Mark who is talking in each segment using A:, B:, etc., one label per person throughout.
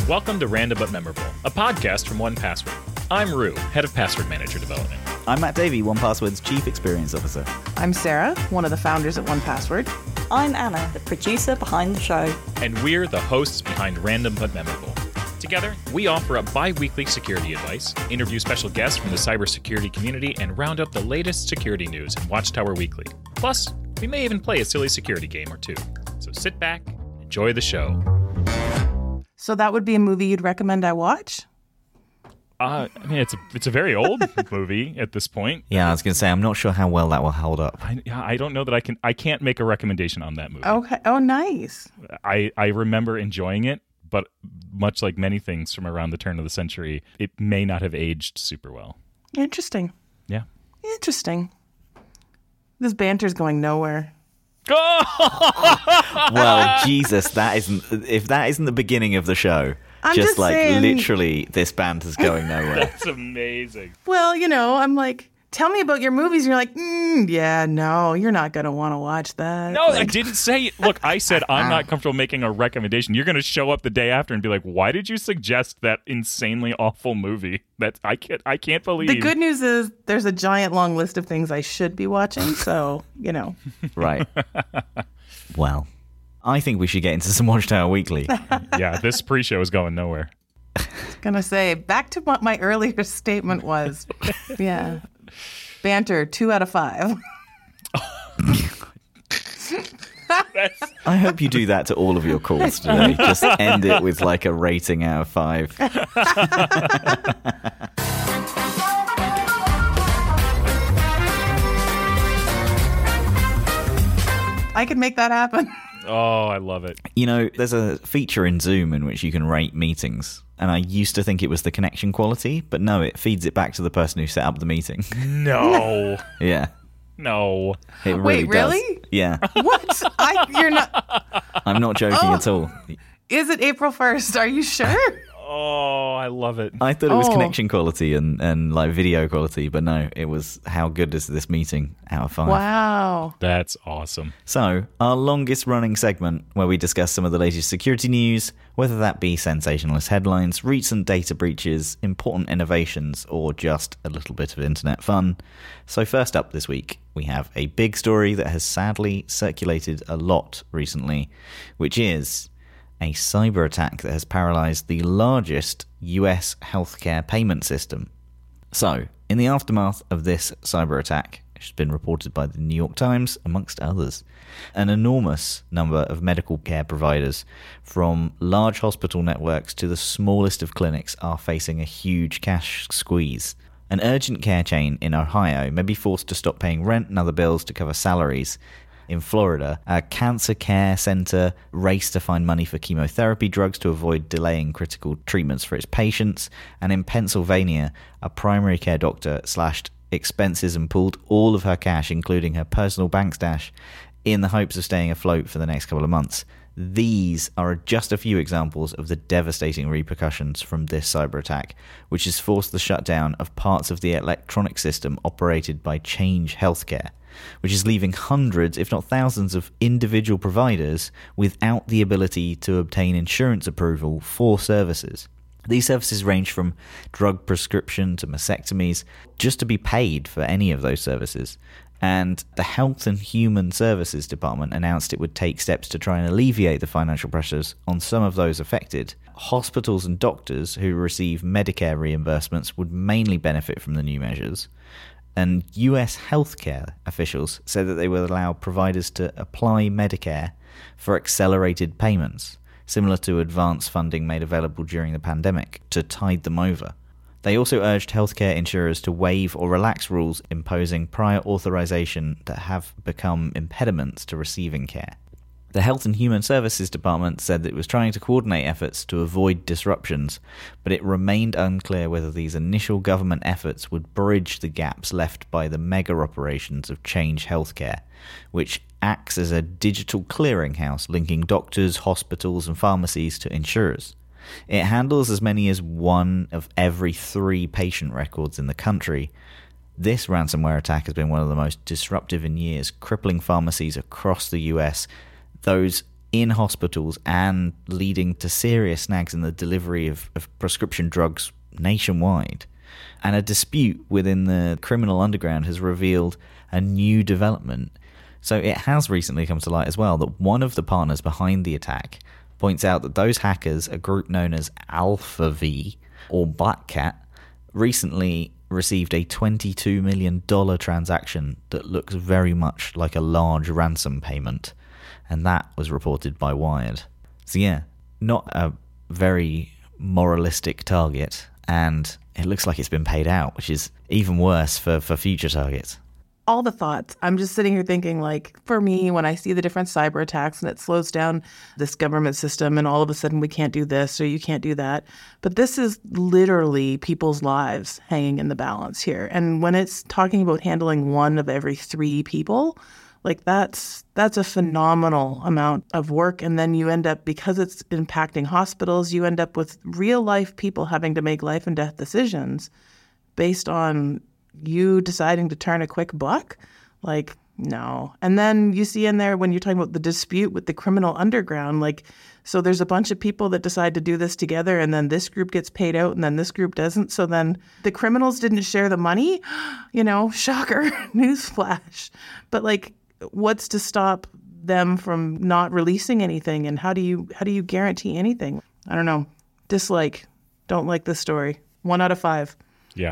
A: Welcome to Random But Memorable, a podcast from 1Password. I'm Rue, head of password manager development.
B: I'm Matt Davey, 1Password's Chief Experience Officer.
C: I'm Sarah, one of the founders at 1Password.
D: I'm Anna, the producer behind the show.
A: And we're the hosts behind Random But Memorable. Together, we offer up bi-weekly security advice, interview special guests from the cybersecurity community, and round up the latest security news in Watchtower Weekly. Plus, we may even play a silly security game or two. So sit back, enjoy the show.
C: So that would be a movie you'd recommend I watch?
A: I mean, it's a very old movie at this point.
B: Yeah, I was going to say, I'm not sure how well that will hold up.
A: I don't know that I can't make a recommendation on that movie.
C: Okay. Oh, nice.
A: I remember enjoying it, but much like many things from around the turn of the century, it may not have aged super well.
C: Interesting.
A: Yeah.
C: Interesting. This banter's going nowhere.
B: Well, Jesus, if that isn't the beginning of the show,
C: I'm just
B: like
C: saying,
B: literally this banter's going nowhere.
A: That's amazing.
C: Well, I'm like, tell me about your movies. And you're like, yeah, no, you're not going to want to watch that.
A: No, I didn't say it. Look, I said I'm not comfortable making a recommendation. You're going to show up the day after and be like, why did you suggest that insanely awful movie? That I can't believe.
C: The good news is there's a giant long list of things I should be watching. So,
B: Right. Well, I think we should get into some Watchtower Weekly.
A: Yeah, this pre-show is going nowhere.
C: Going to say, back to what my earlier statement was. Yeah. Banter, 2 out of 5.
B: I hope you do that to all of your calls today. Just end it with like a rating out of 5.
C: I could make that happen.
A: Oh, I love it.
B: There's a feature in Zoom in which you can rate meetings. And I used to think it was the connection quality, but no, it feeds it back to the person who set up the meeting.
A: No.
B: Yeah.
A: No.
B: It really
C: Wait,
B: does.
C: really?
B: Yeah.
C: What? You're not.
B: I'm not joking at all.
C: Is it April 1st? Are you sure?
A: Oh, I love it.
B: I thought it was connection quality and like video quality, but no, it was how good is this meeting out of 5.
C: Wow.
A: That's awesome.
B: So, our longest running segment where we discuss some of the latest security news, whether that be sensationalist headlines, recent data breaches, important innovations, or just a little bit of internet fun. So first up this week, we have a big story that has sadly circulated a lot recently, which is a cyber attack that has paralyzed the largest US healthcare payment system. So, in the aftermath of this cyber attack, which has been reported by the New York Times, amongst others, an enormous number of medical care providers, from large hospital networks to the smallest of clinics, are facing a huge cash squeeze. An urgent care chain in Ohio may be forced to stop paying rent and other bills to cover salaries. In Florida, a cancer care center raced to find money for chemotherapy drugs to avoid delaying critical treatments for its patients. And in Pennsylvania, a primary care doctor slashed expenses and pulled all of her cash, including her personal bank stash, in the hopes of staying afloat for the next couple of months. These are just a few examples of the devastating repercussions from this cyber attack, which has forced the shutdown of parts of the electronic system operated by Change Healthcare, which is leaving hundreds, if not thousands, of individual providers without the ability to obtain insurance approval for services. These services range from drug prescription to mastectomies, just to be paid for any of those services. And the Health and Human Services Department announced it would take steps to try and alleviate the financial pressures on some of those affected. Hospitals and doctors who receive Medicare reimbursements would mainly benefit from the new measures. And US healthcare officials said that they would allow providers to apply Medicare for accelerated payments, similar to advance funding made available during the pandemic, to tide them over. They also urged healthcare insurers to waive or relax rules imposing prior authorization that have become impediments to receiving care. The Health and Human Services Department said that it was trying to coordinate efforts to avoid disruptions, but it remained unclear whether these initial government efforts would bridge the gaps left by the mega operations of Change Healthcare, which acts as a digital clearinghouse linking doctors, hospitals, and pharmacies to insurers. It handles as many as 1 of every 3 patient records in the country. This ransomware attack has been one of the most disruptive in years, crippling pharmacies across the US. Those in hospitals and leading to serious snags in the delivery of prescription drugs nationwide. And a dispute within the criminal underground has revealed a new development. So it has recently come to light as well that one of the partners behind the attack points out that those hackers, a group known as Alpha V or Black Cat, recently received a $22 million transaction that looks very much like a large ransom payment. And that was reported by Wired. So yeah, not a very moralistic target, and it looks like it's been paid out, which is even worse for future targets.
C: All the thoughts. I'm just sitting here thinking, like, for me, when I see the different cyber attacks and it slows down this government system and all of a sudden we can't do this or you can't do that. But this is literally people's lives hanging in the balance here. And when it's talking about handling 1 of every 3 people, like that's a phenomenal amount of work. And then you end up, because it's impacting hospitals, you end up with real life people having to make life and death decisions based on you deciding to turn a quick buck. Like, no. And then you see in there when you're talking about the dispute with the criminal underground, like, so there's a bunch of people that decide to do this together, and then this group gets paid out and then this group doesn't. So then the criminals didn't share the money, shocker, newsflash. But like, what's to stop them from not releasing anything? And how do you guarantee anything? I don't know. Dislike. Don't like this story. 1 out of 5.
A: Yeah.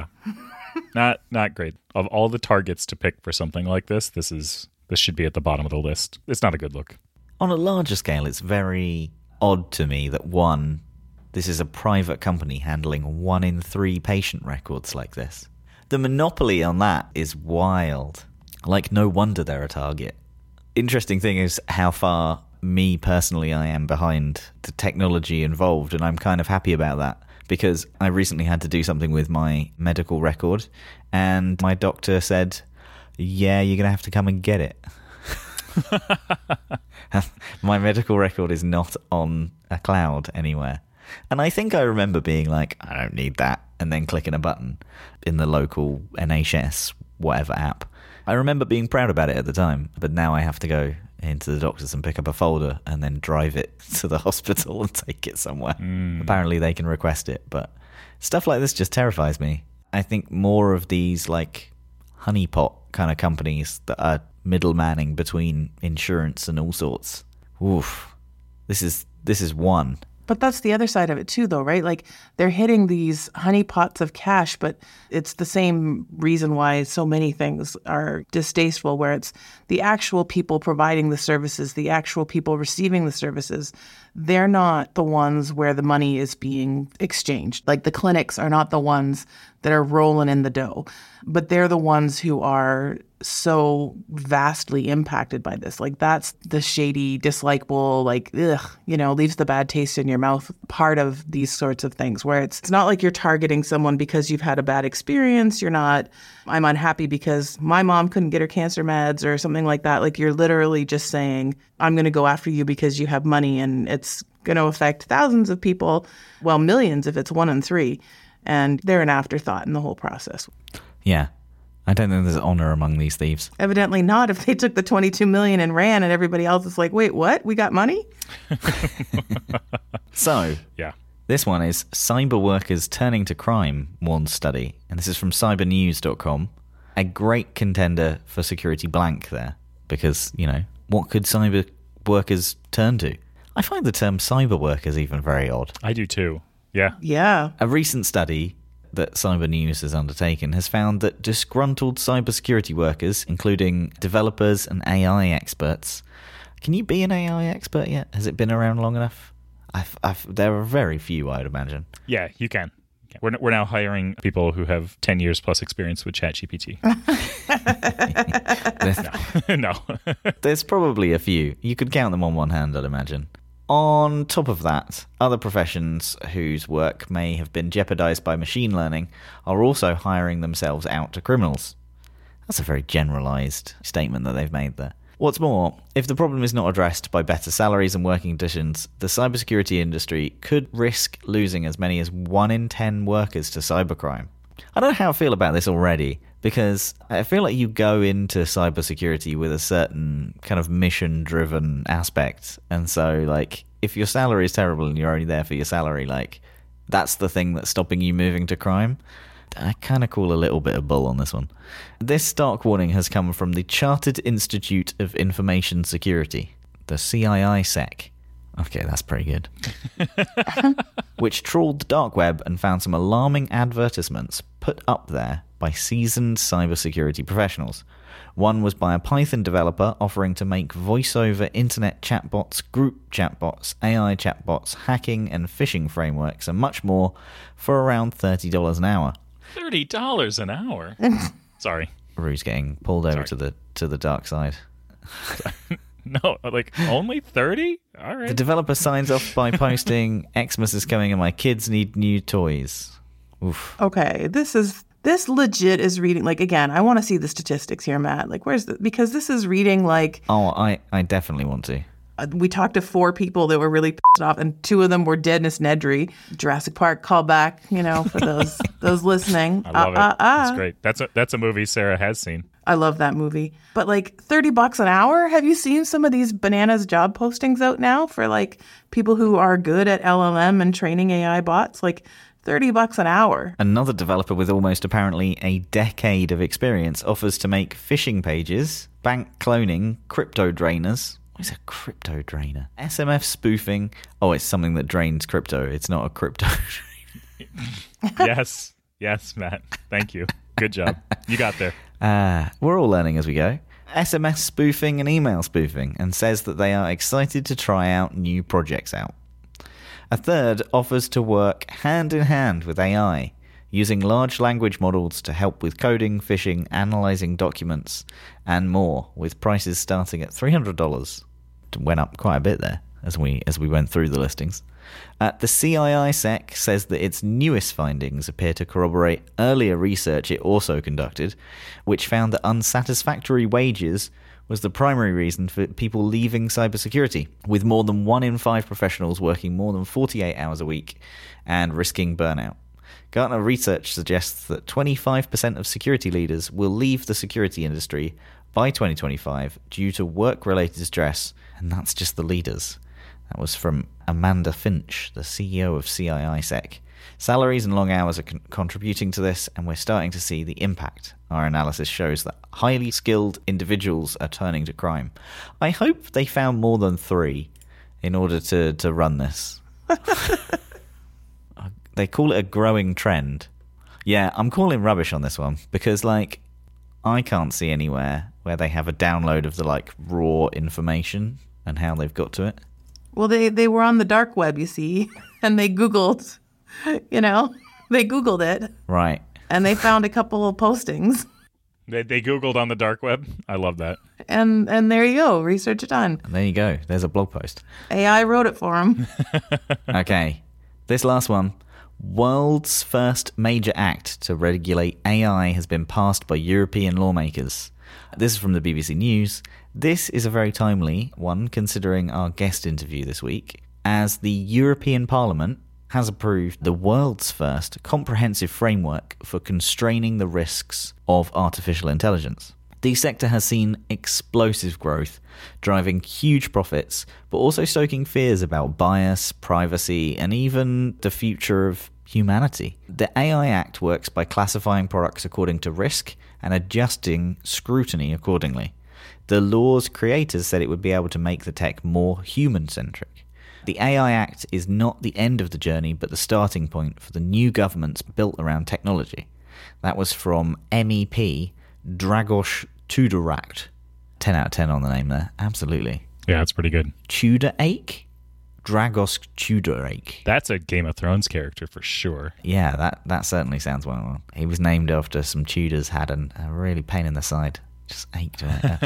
A: Not great. Of all the targets to pick for something like this should be at the bottom of the list. It's not a good look.
B: On a larger scale, it's very odd to me that this is a private company handling 1 in 3 patient records like this. The monopoly on that is wild. Like, no wonder they're a target. Interesting thing is how far me personally I am behind the technology involved, and I'm kind of happy about that. Because I recently had to do something with my medical record, and my doctor said, yeah, you're going to have to come and get it. My medical record is not on a cloud anywhere. And I think I remember being like, I don't need that, and then clicking a button in the local NHS whatever app. I remember being proud about it at the time, but now I have to go into the doctor's and pick up a folder and then drive it to the hospital and take it somewhere. Apparently they can request it, but stuff like this just terrifies me. I think more of these like honeypot kind of companies that are middlemaning between insurance and all sorts. Oof. This is one.
C: But that's the other side of it too, though, right? Like, they're hitting these honeypots of cash, but it's the same reason why so many things are distasteful, where it's the actual people providing the services, the actual people receiving the services. They're not the ones where the money is being exchanged. Like, the clinics are not the ones that are rolling in the dough, but they're the ones who are so vastly impacted by this. Like, that's the shady, dislikable, like, leaves the bad taste in your mouth part of these sorts of things, where it's not like you're targeting someone because you've had a bad experience. You're not, I'm unhappy because my mom couldn't get her cancer meds or something like that. Like, you're literally just saying, I'm going to go after you because you have money, and it's going to affect thousands of people, well, millions if it's 1 in 3. And they're an afterthought in the whole process. Yeah.
B: I don't think there's honor among these thieves.
C: Evidently not. If they took the $22 million and ran, and everybody else is like, wait, what? We got money?
B: So, yeah, this one is Cyber Workers Turning to Crime, warns study. And this is from cybernews.com. A great contender for security blank there. Because, what could cyber workers turn to? I find the term cyber workers even very odd.
A: I do too. Yeah.
C: Yeah.
B: A recent study that Cyber News has undertaken has found that disgruntled cybersecurity workers, including developers and AI experts. Can you be an AI expert yet? Has it been around long enough? There are very few, I'd imagine.
A: Yeah, you can. We're now hiring people who have 10 years plus experience with ChatGPT. No.
B: There's probably a few. You could count them on one hand, I'd imagine. On top of that, other professions whose work may have been jeopardized by machine learning are also hiring themselves out to criminals. That's a very generalized statement that they've made there. What's more, if the problem is not addressed by better salaries and working conditions, the cybersecurity industry could risk losing as many as 1 in 10 workers to cybercrime. I don't know how I feel about this already, because I feel like you go into cybersecurity with a certain kind of mission-driven aspect. And so, like, if your salary is terrible and you're only there for your salary, like, that's the thing that's stopping you moving to crime. I kind of call a little bit of bull on this one. This stark warning has come from the Chartered Institute of Information Security, the CIISec. Okay, that's pretty good. Which trawled the dark web and found some alarming advertisements put up there by seasoned cybersecurity professionals. One was by a Python developer offering to make voice-over internet chatbots, group chatbots, AI chatbots, hacking and phishing frameworks, and much more for around $30 an hour.
A: $30 an hour? Sorry.
B: Rue's getting pulled over to the dark side.
A: No, like only 30? All right.
B: The developer signs off by posting, "Xmas is coming and my kids need new toys." Oof.
C: Okay, this legit is reading, like, again, I want to see the statistics here, Matt. Like, because this is reading like...
B: Oh, I definitely want to.
C: We talked to 4 people that were really pissed off, and 2 of them were Dennis Nedry. Jurassic Park callback, for those listening.
A: I love it. That's great. That's a movie Sarah has seen.
C: I love that movie. But like $30 an hour? Have you seen some of these bananas job postings out now for like people who are good at LLM and training AI bots? Like $30 an hour.
B: Another developer with almost apparently a decade of experience offers to make phishing pages, bank cloning, crypto drainers. What is a crypto drainer? SMF spoofing. Oh, it's something that drains crypto. It's not a crypto.
A: Yes, Matt. Thank you. Good job. You got there.
B: We're all learning as we go. SMS spoofing and email spoofing, and says that they are excited to try out new projects out. A third offers to work hand in hand with AI, using large language models to help with coding, phishing, analyzing documents, and more, with prices starting at $300. Went up quite a bit there as we went through the listings. The CIISec says that its newest findings appear to corroborate earlier research it also conducted, which found that unsatisfactory wages was the primary reason for people leaving cybersecurity, with more than 1 in 5 professionals working more than 48 hours a week and risking burnout. Gartner research suggests that 25% of security leaders will leave the security industry by 2025 due to work-related stress, and that's just the leaders. That was from Amanda Finch, the CEO of CIISec. Salaries and long hours are contributing to this, and we're starting to see the impact. Our analysis shows that highly skilled individuals are turning to crime. I hope they found more than 3 in order to run this. They call it a growing trend. Yeah, I'm calling rubbish on this one, because, like, I can't see anywhere where they have a download of the, like, raw information and how they've got to it.
C: Well, they were on the dark web, you see, and they Googled, they Googled it.
B: Right.
C: And they found a couple of postings.
A: They Googled on the dark web? I love that.
C: And there you go, research done.
B: And there you go, there's a blog post.
C: AI wrote it for them.
B: Okay, this last one. World's first major act to regulate AI has been passed by European lawmakers. This is from the BBC News. This is a very timely one, considering our guest interview this week, as the European Parliament has approved the world's first comprehensive framework for constraining the risks of artificial intelligence. The sector has seen explosive growth, driving huge profits, but also stoking fears about bias, privacy, and even the future of humanity. The AI Act works by classifying products according to risk and adjusting scrutiny accordingly. The law's creators said it would be able to make the tech more human-centric. The AI Act is not the end of the journey, but the starting point for the new governments built around technology. That was from MEP Dragos Tudorak. 10 out of 10 on the name there. Absolutely.
A: Yeah, it's pretty good.
B: Tudorake? Dragos Tudorake.
A: That's a Game of Thrones character for sure.
B: Yeah, that certainly sounds well. He was named after some Tudors had a really pain in the side. Just ached.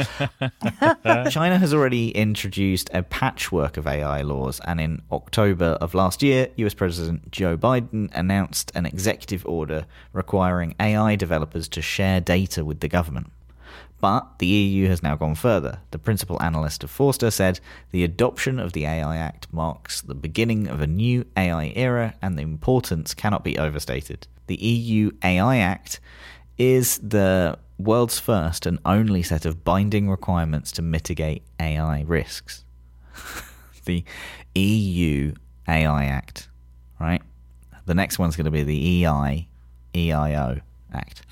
B: China has already introduced a patchwork of AI laws, and in October of last year, US President Joe Biden announced an executive order requiring AI developers to share data with the government. But the EU has now gone further. The principal analyst of Forster said the adoption of the AI Act marks the beginning of a new AI era, and the importance cannot be overstated. The The EU AI Act is the world's first and only set of binding requirements to mitigate AI risks. The EU AI Act, right? The next one's going to be the EIO Act.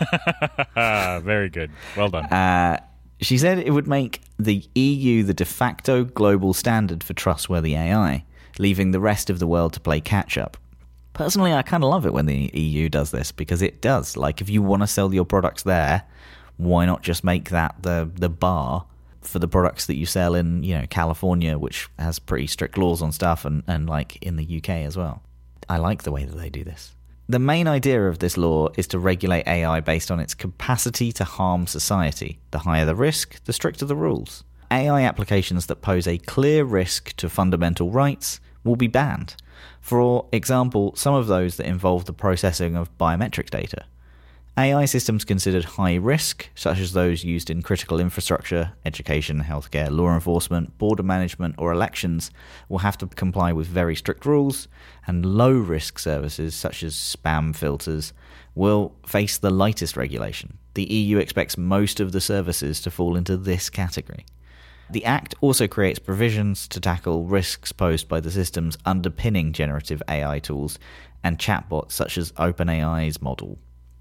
A: Very good. Well done.
B: She said it would make the EU the de facto global standard for trustworthy AI, leaving the rest of the world to play catch-up. Personally, I kind of love it when the EU does this, because it does. Like, if you want to sell your products there, why not just make that the bar for the products that you sell in, California, which has pretty strict laws on stuff, and like in the UK as well. I like the way that they do this. The main idea of this law is to regulate AI based on its capacity to harm society. The higher the risk, the stricter the rules. AI applications that pose a clear risk to fundamental rights will be banned. For example, some of those that involve the processing of biometric data. AI systems considered high risk, such as those used in critical infrastructure, education, healthcare, law enforcement, border management, or elections, will have to comply with very strict rules, and low-risk services, such as spam filters, will face the lightest regulation. The EU expects most of the services to fall into this category. The Act also creates provisions to tackle risks posed by the systems underpinning generative AI tools and chatbots such as OpenAI's model.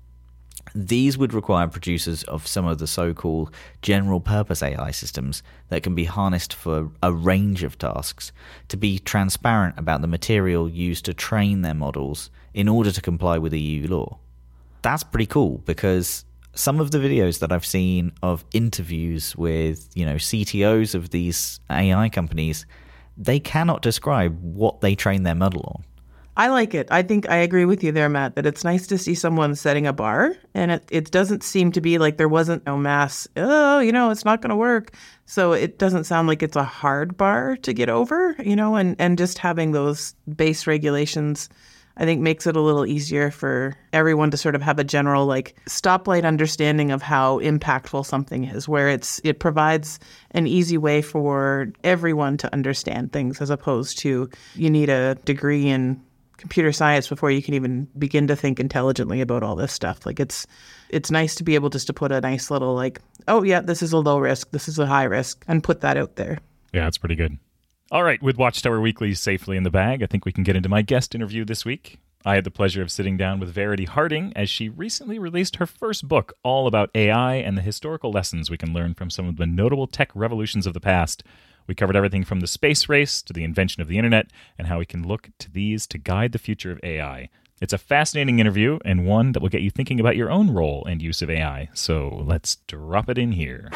B: These would require producers of some of the so-called general-purpose AI systems that can be harnessed for a range of tasks to be transparent about the material used to train their models in order to comply with EU law. That's pretty cool, because some of the videos that I've seen of interviews with, CTOs of these AI companies, they cannot describe what they train their model on.
C: I like it. I think I agree with you there, Matt, that it's nice to see someone setting a bar, and it doesn't seem to be like there wasn't no mass, it's not going to work. So it doesn't sound like it's a hard bar to get over, and just having those base regulations, I think, makes it a little easier for everyone to sort of have a general stoplight understanding of how impactful something is, where it provides an easy way for everyone to understand things, as opposed to you need a degree in computer science before you can even begin to think intelligently about all this stuff. It's nice to be able just to put a nice little this is a low risk, this is a high risk, and put that out there.
A: Yeah, it's pretty good. All right, with Watchtower Weekly safely in the bag, I think we can get into my guest interview this week. I had the pleasure of sitting down with Verity Harding as she recently released her first book all about AI and the historical lessons we can learn from some of the notable tech revolutions of the past. We covered everything from the space race to the invention of the internet and how we can look to these to guide the future of AI. It's a fascinating interview and one that will get you thinking about your own role and use of AI. So let's drop it in here.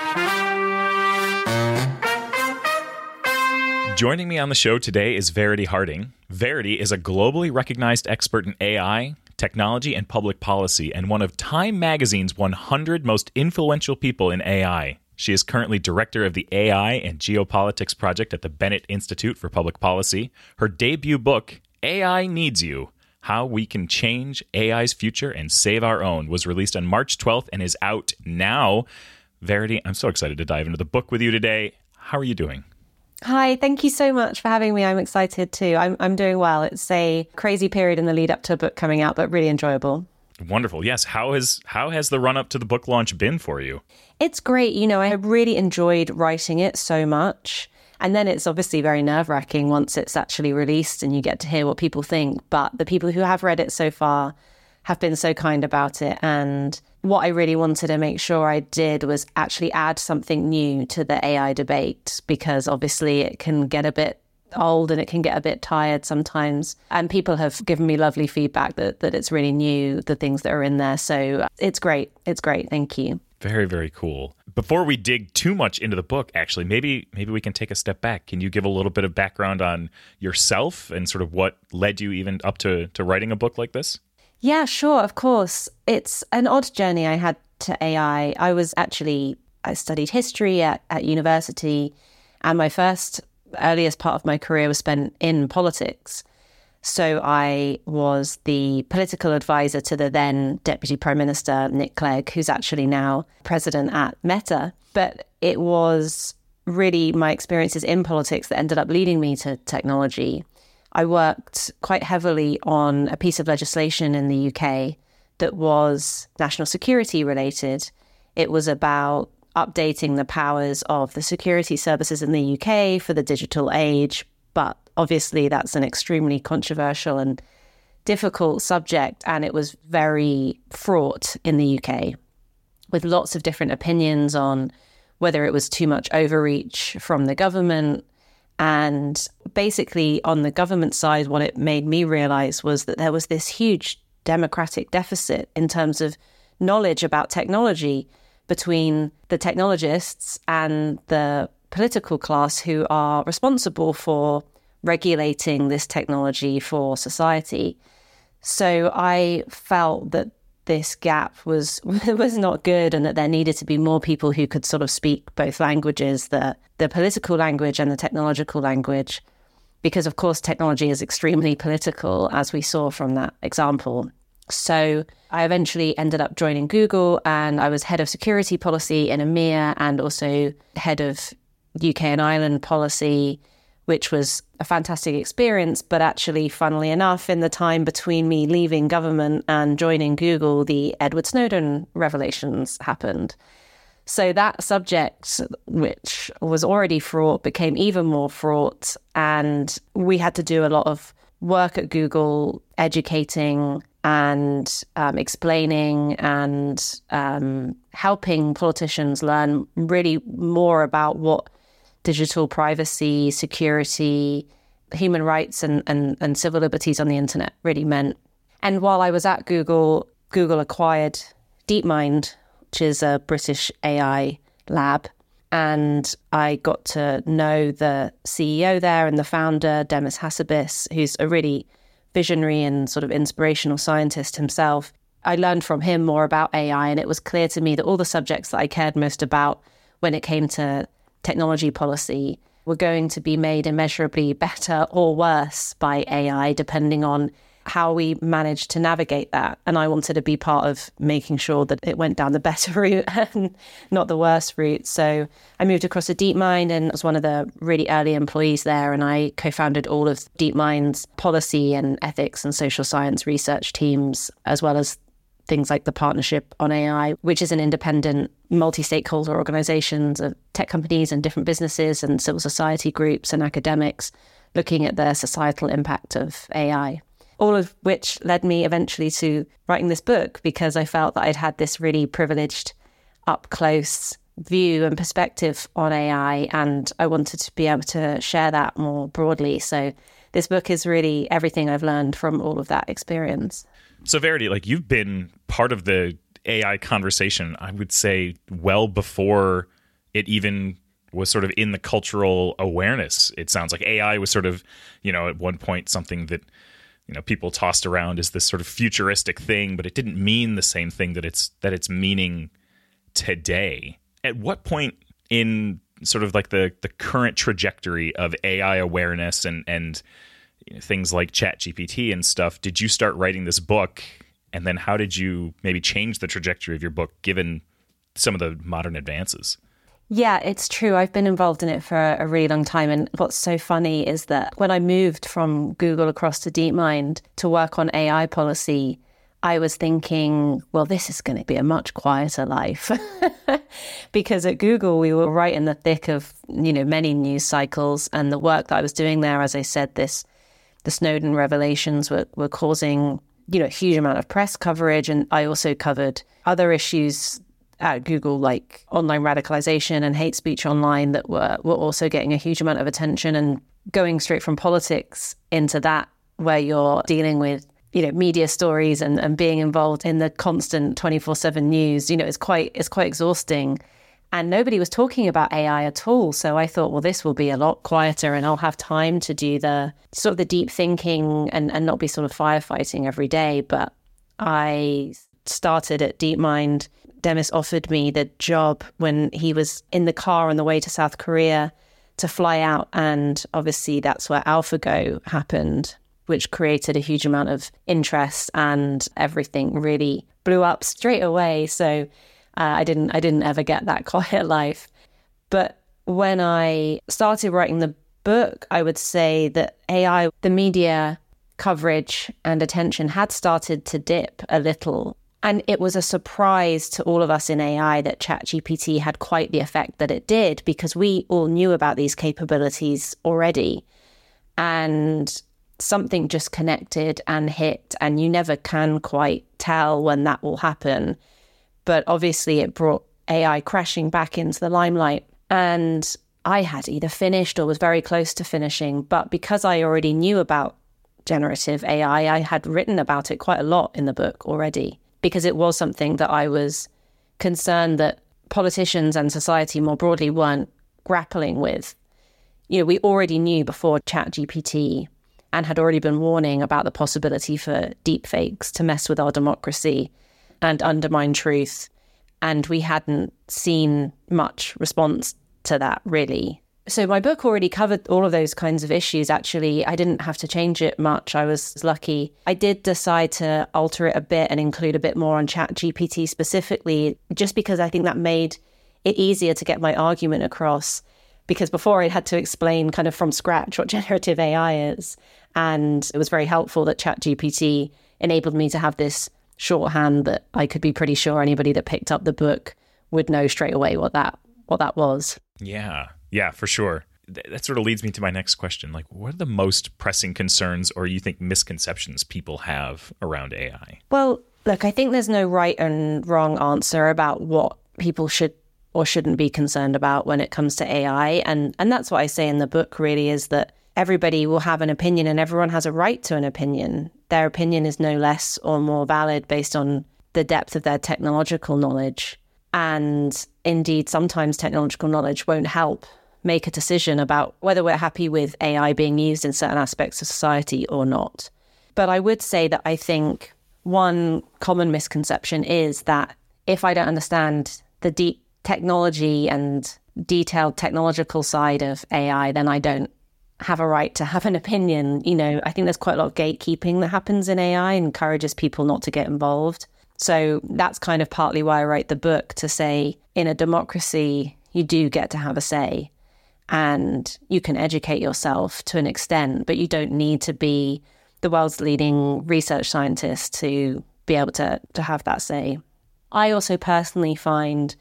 A: Joining me on the show today is Verity Harding. Verity is a globally recognized expert in AI, technology, and public policy, and one of Time Magazine's 100 most influential people in AI. She is currently director of the AI and Geopolitics Project at the Bennett Institute for Public Policy. Her debut book, AI Needs You: How We Can Change AI's Future and Save Our Own, was released on March 12th and is out now. Verity, I'm so excited to dive into the book with you today. How are you doing?
E: Hi, thank you so much for having me. I'm excited too. I'm doing well. It's a crazy period in the lead up to a book coming out, but really enjoyable.
A: Wonderful. Yes. How has the run up to the book launch been for you?
E: It's great. I really enjoyed writing it so much. And then it's obviously very nerve-wracking once it's actually released and you get to hear what people think. But the people who have read it so far have been so kind about it. And what I really wanted to make sure I did was actually add something new to the AI debate, because obviously it can get a bit old and it can get a bit tired sometimes. And people have given me lovely feedback that it's really new, the things that are in there. So it's great. It's great. Thank you.
A: Very, very cool. Before we dig too much into the book, actually, maybe we can take a step back. Can you give a little bit of background on yourself and sort of what led you even up to writing a book like this?
E: Yeah, sure. Of course. It's an odd journey I had to AI. I studied history at university, and my earliest part of my career was spent in politics. So I was the political advisor to the then Deputy Prime Minister, Nick Clegg, who's actually now president at Meta. But it was really my experiences in politics that ended up leading me to technology. I worked quite heavily on a piece of legislation in the UK that was national security related. It was about updating the powers of the security services in the UK for the digital age. But obviously that's an extremely controversial and difficult subject, and it was very fraught in the UK with lots of different opinions on whether it was too much overreach from the government. And basically on the government side, what it made me realize was that there was this huge democratic deficit in terms of knowledge about technology between the technologists and the political class who are responsible for regulating this technology for society. So I felt that this gap was not good, and that there needed to be more people who could sort of speak both languages, the political language and the technological language, because of course technology is extremely political, as we saw from that example. So I eventually ended up joining Google, and I was head of security policy in EMEA and also head of UK and Ireland policy, which was a fantastic experience. But actually, funnily enough, in the time between me leaving government and joining Google, the Edward Snowden revelations happened. So that subject, which was already fraught, became even more fraught. And we had to do a lot of work at Google, educating and explaining and helping politicians learn really more about what digital privacy, security, human rights and civil liberties on the internet really meant. And while I was at Google, Google acquired DeepMind, which is a British AI lab. And I got to know the CEO there and the founder, Demis Hassabis, who's a really visionary and sort of inspirational scientist himself. I learned from him more about AI, and it was clear to me that all the subjects that I cared most about when it came to technology policy were going to be made immeasurably better or worse by AI, depending on how we managed to navigate that. And I wanted to be part of making sure that it went down the better route and not the worst route. So I moved across to DeepMind and was one of the really early employees there. And I co-founded all of DeepMind's policy and ethics and social science research teams, as well as things like the Partnership on AI, which is an independent multi-stakeholder organizations of tech companies and different businesses and civil society groups and academics looking at the societal impact of AI. All of which led me eventually to writing this book, because I felt that I'd had this really privileged, up-close view and perspective on AI, and I wanted to be able to share that more broadly. So this book is really everything I've learned from all of that experience.
A: So Verity, like, you've been part of the AI conversation, I would say, well before it even was sort of in the cultural awareness. It sounds like AI was sort of, at one point something that, people tossed around as this sort of futuristic thing, but it didn't mean the same thing that it's meaning today. At what point in sort of like the current trajectory of AI awareness and things like ChatGPT and stuff, did you start writing this book? And then how did you maybe change the trajectory of your book given some of the modern advances?
E: Yeah, it's true. I've been involved in it for a really long time. And what's so funny is that when I moved from Google across to DeepMind to work on AI policy, I was thinking, well, this is going to be a much quieter life. Because at Google, we were right in the thick of, many news cycles. And the work that I was doing there, as I said, the Snowden revelations were causing, a huge amount of press coverage. And I also covered other issues at Google, like online radicalization and hate speech online, that were also getting a huge amount of attention. And going straight from politics into that, where you're dealing with, media stories and being involved in the constant 24/7 news, it's quite exhausting. And nobody was talking about AI at all. So I thought, well, this will be a lot quieter and I'll have time to do the sort of the deep thinking and not be sort of firefighting every day. But I started at DeepMind. Demis offered me the job when he was in the car on the way to South Korea to fly out. And obviously that's where AlphaGo happened, which created a huge amount of interest, and everything really blew up straight away. So I didn't ever get that quiet life. But when I started writing the book, I would say that AI, the media coverage and attention had started to dip a little And it was a surprise to all of us in AI that ChatGPT had quite the effect that it did, because we all knew about these capabilities already. And something just connected and hit, and you never can quite tell when that will happen. But obviously it brought AI crashing back into the limelight. And I had either finished or was very close to finishing. But because I already knew about generative AI, I had written about it quite a lot in the book already, because it was something that I was concerned that politicians and society more broadly weren't grappling with. You know, we already knew before ChatGPT and had already been warning about the possibility for deepfakes to mess with our democracy and undermine truth. And we hadn't seen much response to that, really. So my book already covered all of those kinds of issues, actually. I didn't have to change it much. I was lucky. I did decide to alter it a bit and include a bit more on ChatGPT specifically, just because I think that made it easier to get my argument across. Because before I had to explain kind of from scratch what generative AI is. And it was very helpful that ChatGPT enabled me to have this shorthand that I could be pretty sure anybody that picked up the book would know straight away what that was.
A: Yeah, for sure. That sort of leads me to my next question. Like, what are the most pressing concerns or you think misconceptions people have around AI?
E: Well, look, I think there's no right and wrong answer about what people should or shouldn't be concerned about when it comes to AI. And that's what I say in the book, really, is that everybody will have an opinion and everyone has a right to an opinion. Their opinion is no less or more valid based on the depth of their technological knowledge. And indeed, sometimes technological knowledge won't help make a decision about whether we're happy with AI being used in certain aspects of society or not. But I would say that I think one common misconception is that if I don't understand the deep technology and detailed technological side of AI, then I don't have a right to have an opinion. You know, I think there's quite a lot of gatekeeping that happens in AI and encourages people not to get involved. So that's kind of partly why I write the book, to say in a democracy, you do get to have a say and you can educate yourself to an extent, but you don't need to be the world's leading research scientist to be able to have that say. I also personally find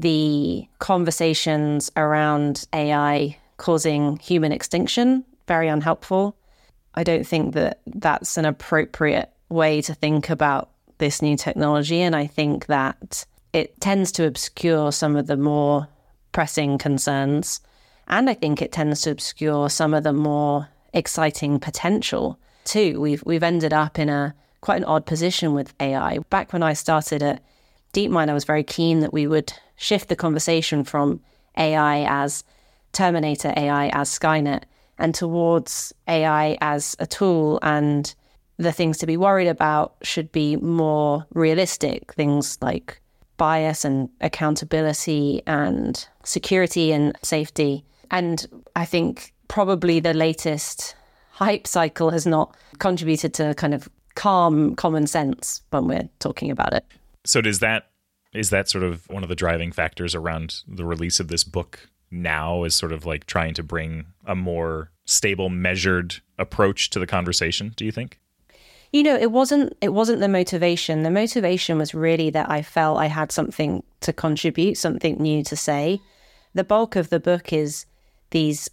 E: the conversations around AI causing human extinction very unhelpful. I don't think that that's an appropriate way to think about this new technology. And I think that it tends to obscure some of the more pressing concerns. And I think it tends to obscure some of the more exciting potential too. We've ended up in quite an odd position with AI. Back when I started at DeepMind, I was very keen that we would shift the conversation from AI as Terminator, AI as Skynet, and towards AI as a tool, and the things to be worried about should be more realistic, things like bias and accountability and security and safety. And I think probably the latest hype cycle has not contributed to kind of calm common sense when we're talking about it.
A: So is that sort of one of the driving factors around the release of this book now, is sort of like trying to bring a more stable, measured approach to the conversation, do you think?
E: You know, it wasn't the motivation. The motivation was really that I felt I had something to contribute, something new to say. The bulk of the book is these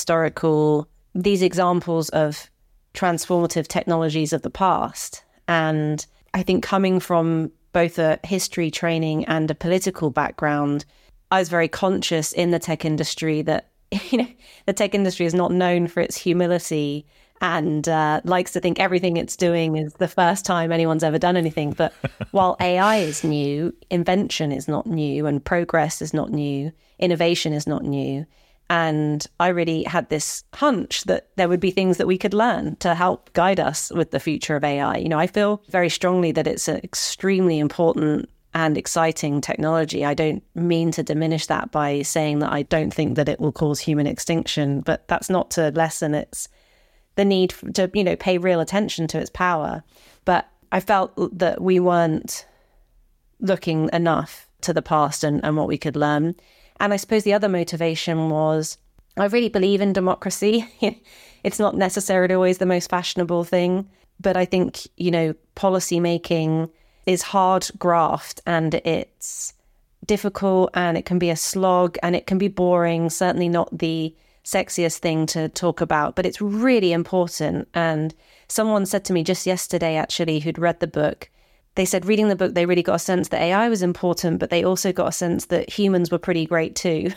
E: examples of transformative technologies of the past. And I think coming from both a history training and a political background, I was very conscious in the tech industry that, you know, the tech industry is not known for its humility and likes to think everything it's doing is the first time anyone's ever done anything. But while AI is new, invention is not new, and progress is not new, innovation is not new. And I really had this hunch that there would be things that we could learn to help guide us with the future of AI. You know, I feel very strongly that it's an extremely important and exciting technology. I don't mean to diminish that by saying that I don't think that it will cause human extinction, but that's not to lessen the need to, you know, pay real attention to its power. But I felt that we weren't looking enough to the past and what we could learn. And I suppose the other motivation was I really believe in democracy. It's not necessarily always the most fashionable thing, but I think, you know, policy making is hard graft, and it's difficult, and it can be a slog, and it can be boring, certainly not the sexiest thing to talk about, but it's really important. And someone said to me just yesterday, actually, who'd read the book, they said reading the book, they really got a sense that AI was important, but they also got a sense that humans were pretty great too.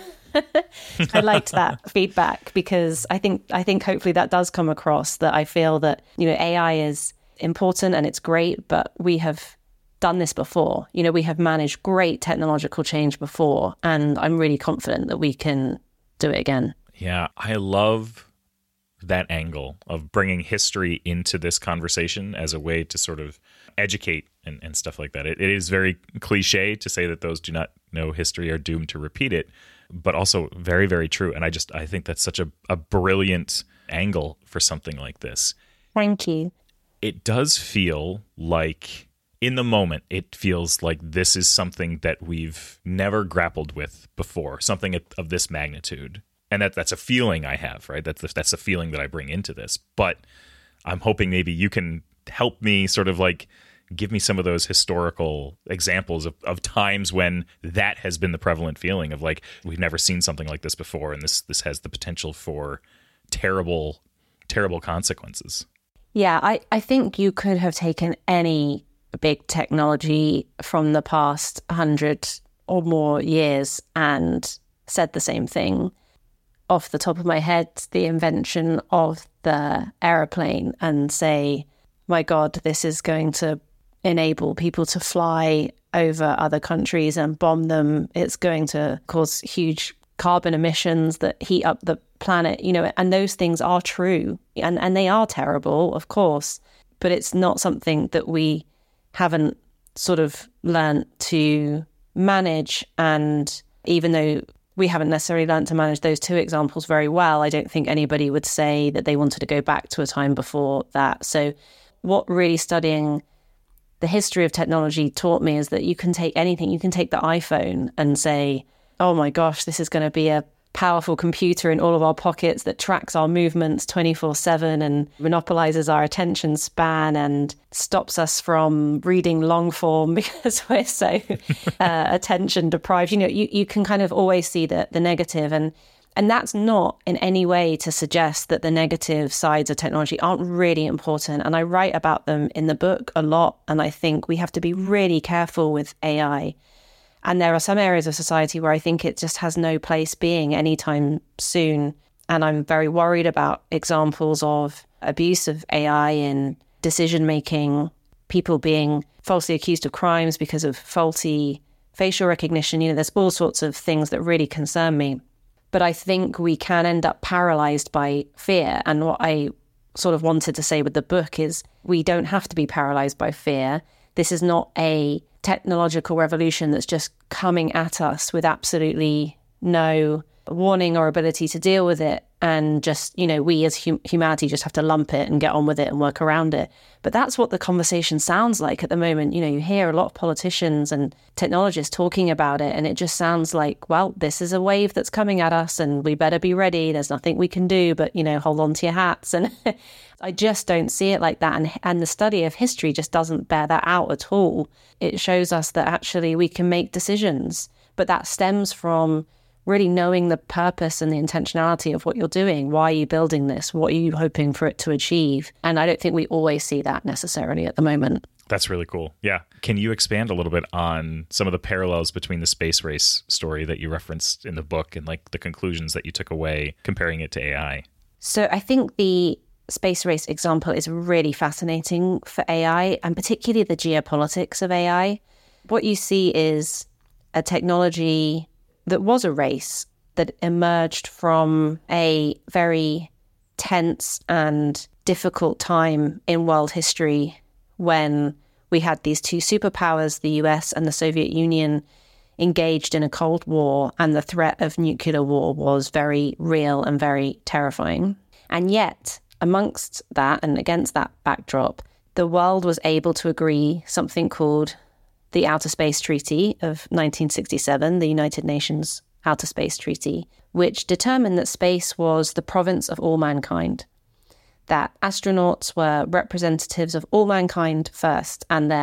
E: I liked that feedback, because I think hopefully that does come across, that I feel that, AI is important and it's great, but we have done this before. We have managed great technological change before, and I'm really confident that we can do it again.
A: Yeah, I love that angle of bringing history into this conversation as a way to sort of educate and stuff like that. It is very cliche to say that those do not know history are doomed to repeat it, but also very, very true. And I think that's such a brilliant angle for something like this.
E: Thank you.
A: It does feel like, in the moment, it feels like this is something that we've never grappled with before, something of this magnitude. And that's a feeling I have, right? That's a feeling that I bring into this. But I'm hoping maybe you can help me sort of like give me some of those historical examples of times when that has been the prevalent feeling of like, we've never seen something like this before, and this has the potential for terrible, terrible consequences.
E: Yeah, I think you could have taken any big technology from the past 100 or more years and said the same thing. Off the top of my head, the invention of the aeroplane, and say, my God, this is going to enable people to fly over other countries and bomb them. It's going to cause huge carbon emissions that heat up the planet, and those things are true, and they are terrible, of course, but it's not something that we haven't sort of learned to manage. And even though we haven't necessarily learned to manage those two examples very well, I don't think anybody would say that they wanted to go back to a time before that. So what really studying the history of technology taught me is that you can take anything. You can take the iPhone and say, oh my gosh, this is going to be a powerful computer in all of our pockets that tracks our movements 24/7 and monopolizes our attention span and stops us from reading long form because we're so attention deprived. You can kind of always see the negative, and that's not in any way to suggest that the negative sides of technology aren't really important. And I write about them in the book a lot, and I think we have to be really careful with AI. And there are some areas of society where I think it just has no place being anytime soon. And I'm very worried about examples of abuse of AI in decision-making, people being falsely accused of crimes because of faulty facial recognition. There's all sorts of things that really concern me. But I think we can end up paralyzed by fear. And what I sort of wanted to say with the book is we don't have to be paralyzed by fear. This is not a technological revolution that's just coming at us with absolutely no warning or ability to deal with it. And just, we as humanity just have to lump it and get on with it and work around it. But that's what the conversation sounds like at the moment. You hear a lot of politicians and technologists talking about it, and it just sounds like, well, this is a wave that's coming at us and we better be ready. There's nothing we can do but, hold on to your hats. And I just don't see it like that. And the study of history just doesn't bear that out at all. It shows us that actually we can make decisions, but that stems from really knowing the purpose and the intentionality of what you're doing. Why are you building this? What are you hoping for it to achieve? And I don't think we always see that necessarily at the moment.
A: That's really cool. Yeah. Can you expand a little bit on some of the parallels between the space race story that you referenced in the book and like the conclusions that you took away comparing it to AI?
E: So I think the space race example is really fascinating for AI, and particularly the geopolitics of AI. What you see is a technology that was a race that emerged from a very tense and difficult time in world history when we had these two superpowers, the US and the Soviet Union, engaged in a Cold War, and the threat of nuclear war was very real and very terrifying. And yet, amongst that and against that backdrop, the world was able to agree something called the Outer Space Treaty of 1967, the United Nations Outer Space Treaty, which determined that space was the province of all mankind, that astronauts were representatives of all mankind first, and their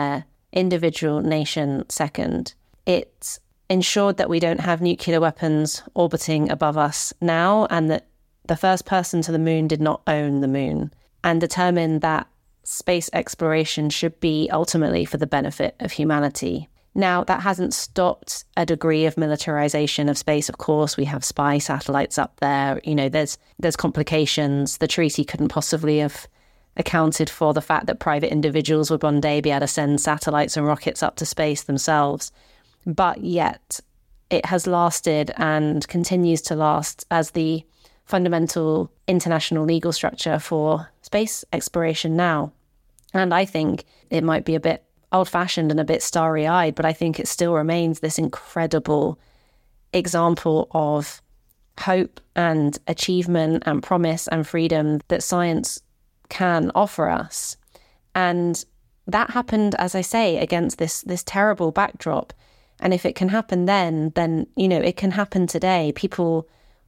E: individual nation second. It ensured that we don't have nuclear weapons orbiting above us now, and that the first person to the moon did not own the moon, and determined that space exploration should be ultimately for the benefit of humanity. Now, that hasn't stopped a degree of militarization of space. Of course, we have spy satellites up there. You know, there's complications. The treaty couldn't possibly have accounted for the fact that private individuals would one day be able to send satellites and rockets up to space themselves. But yet, it has lasted and continues to last as the fundamental international legal structure for space exploration now. And I think it might be a bit old-fashioned and a bit starry-eyed, but I think it still remains this incredible example of hope and achievement and promise and freedom that science can offer us. And that happened, as I say, against this terrible backdrop. And if it can happen then, you know, it can happen today. People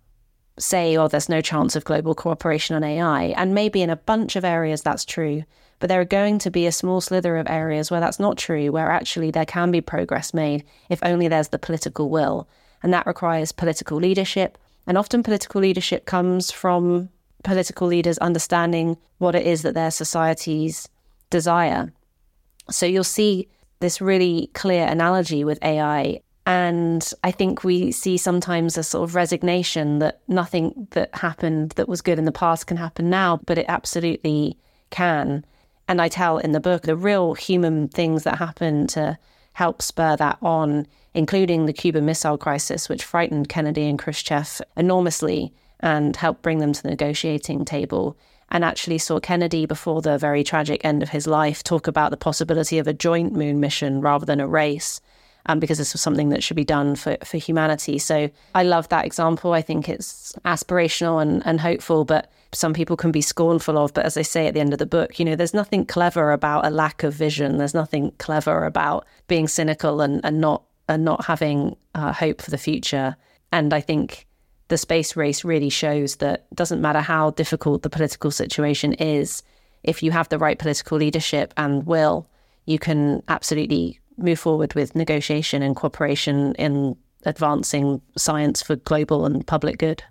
E: say, oh, there's no chance of global cooperation on AI. And maybe in a bunch of areas that's true. But there are going to be a small slither of areas where that's not true, where actually there can be progress made if only there's the political will. And that requires political leadership. And often political leadership comes from political leaders understanding what it is that their societies desire. So you'll see this really clear analogy with AI. And I think we see sometimes a sort of resignation that nothing that happened that was good in the past can happen now, but it absolutely can. And I tell in the book the real human things that happened to help spur that on, including the Cuban Missile Crisis, which frightened Kennedy and Khrushchev enormously and helped bring them to the negotiating table, and actually saw Kennedy, before the very tragic end of his life, talk about the possibility of a joint moon mission rather than a race, because this was something that should be done for humanity. So I love that example. I think it's aspirational and hopeful, but some people can be scornful of. But as I say at the end of the book, you know, there's nothing clever about a lack of vision. There's nothing clever about being cynical and not having hope for the future. And I think the space race really shows that it doesn't matter how difficult the political situation is, if you have the right political leadership and will, you can absolutely move forward with negotiation and cooperation in advancing science for global and public good.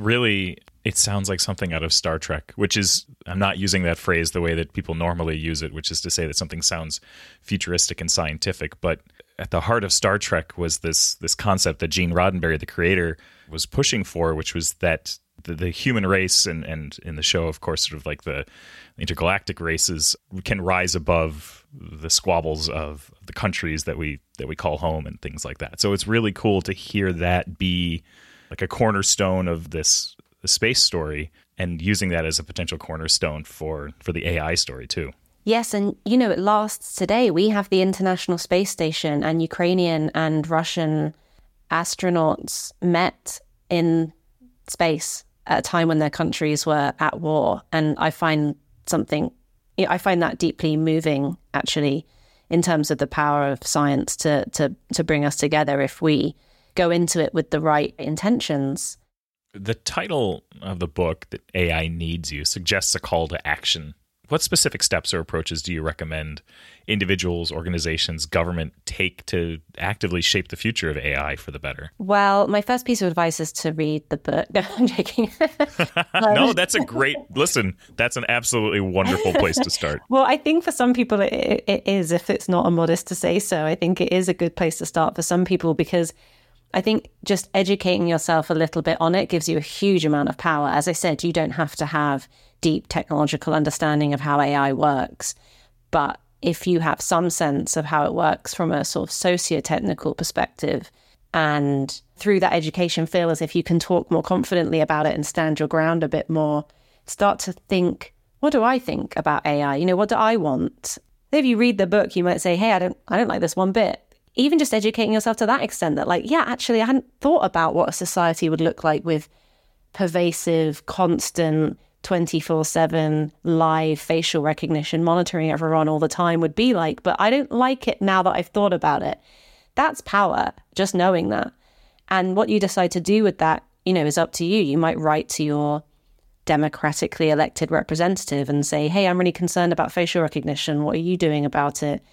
A: It sounds like something out of Star Trek, which is, I'm not using that phrase the way that people normally use it, which is to say that something sounds futuristic and scientific. But at the heart of Star Trek was this concept that Gene Roddenberry, the creator, was pushing for, which was that the human race and in the show, of course, sort of like the intergalactic races can rise above the squabbles of the countries that we call home and things like that. So it's really cool to hear that be like a cornerstone of the space story, and using that as a potential cornerstone for the AI story too.
E: Yes, and you know, it lasts today. We have the International Space Station, and Ukrainian and Russian astronauts met in space at a time when their countries were at war. And I find that deeply moving, actually, in terms of the power of science to bring us together if we go into it with the right intentions.
A: The title of the book, that AI Needs You, suggests a call to action. What specific steps or approaches do you recommend individuals, organizations, government take to actively shape the future of AI for the better?
E: Well, my first piece of advice is to read the book. No, I'm joking.
A: No, that's that's an absolutely wonderful place to start.
E: Well, I think for some people it is, if it's not immodest to say so. I think it is a good place to start for some people, because I think just educating yourself a little bit on it gives you a huge amount of power. As I said, you don't have to have deep technological understanding of how AI works. But if you have some sense of how it works from a sort of socio-technical perspective, and through that education feel as if you can talk more confidently about it and stand your ground a bit more, start to think, what do I think about AI? You know, what do I want? If you read the book, you might say, hey, I don't like this one bit. Even just educating yourself to that extent, that like, yeah, actually, I hadn't thought about what a society would look like with pervasive, constant, 24/7 live facial recognition, monitoring everyone all the time would be like, but I don't like it now that I've thought about it. That's power, just knowing that. And what you decide to do with that, you know, is up to you. You might write to your democratically elected representative and say, hey, I'm really concerned about facial recognition. What are you doing about it?